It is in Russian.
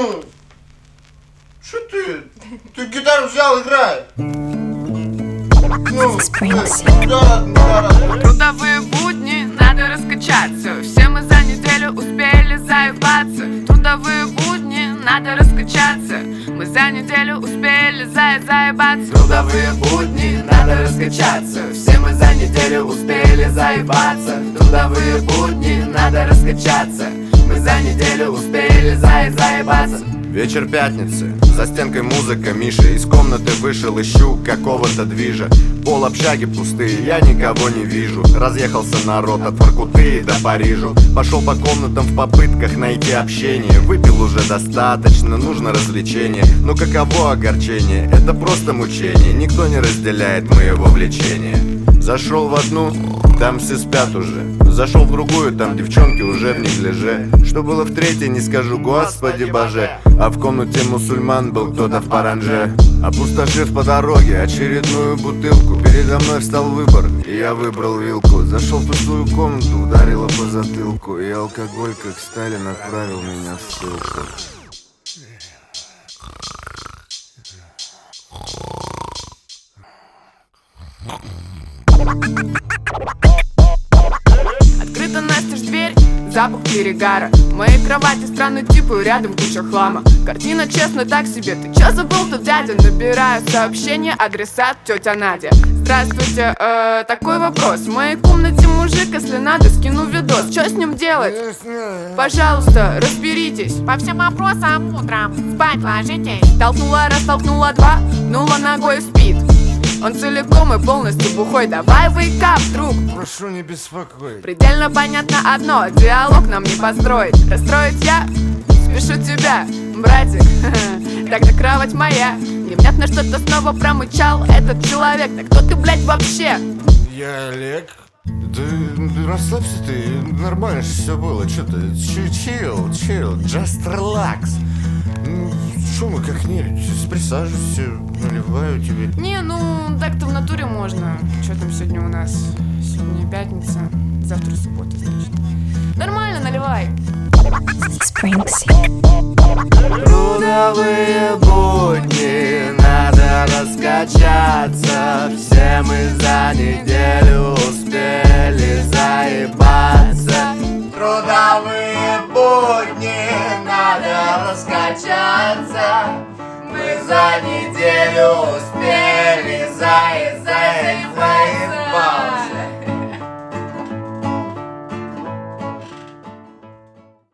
Ну, что ты? Ты гитару взял, играй. Ну, Трудовые будни, надо раскачаться. Все мы за неделю успели заебаться. Трудовые будни, надо раскачаться. Мы за неделю успели заебаться. Трудовые будни, надо раскачаться. Все мы за неделю успели заебаться. Трудовые будни, надо раскачаться. Мы за неделю успели заебаться. Вечер пятницы, за стенкой музыка, Миша из комнаты вышел, ищу какого-то движа. Пол общаги пустые, я никого не вижу. Разъехался народ от Воркуты до Парижу. Пошел по комнатам в попытках найти общение. Выпил уже достаточно, нужно развлечение. Но каково огорчение, это просто мучение. Никто не разделяет моего влечения. Зашел в одну, там все спят уже. Зашел в другую, там девчонки уже в неглиже. Что было в третьей, не скажу, господи боже. А в комнате мусульман был кто-то в паранже. Опустошив по дороге очередную бутылку, передо мной встал выбор, и я выбрал вилку. Зашел в пустую комнату, ударило по затылку. И алкоголь, как Сталин, отправил меня в ссылку. Открыта настежь дверь, запах перегара. В моей кровати странный тип и рядом куча хлама. Картина, честно, так себе. Ты чё забыл тут, дядя? Набираю сообщение, адресат тетя Надя. Здравствуйте, такой вопрос. В моей комнате мужик, если надо, скину видос. Чё с ним делать? Пожалуйста, разберитесь. По всем вопросам утром спать ложитесь. Толкнула раз, толкнула два, пнула ногой в спид. Он целиком и полностью бухой. Давай wake up, друг. Прошу не беспокоить. Предельно понятно одно, диалог нам не построить. Расстроить я спешу тебя, братик. Тогда кровать моя. Невнятно что-то снова промычал этот человек. Так кто ты, блядь, вообще? Я Олег. Да расслабься ты, нормально же все было. Че ты? Chill, just relax. Шо мы как нелюдь? Присаживайся, наливаю тебе. Не, ну так-то в натуре можно. Что там сегодня у нас? Сегодня пятница, завтра суббота, значит. Нормально, наливай. Трудовые будни, надо раскачаться. Все мы за неделю успели заебаться. Трудовые будни, надо раскачаться. Мы за неделю успели заебаться.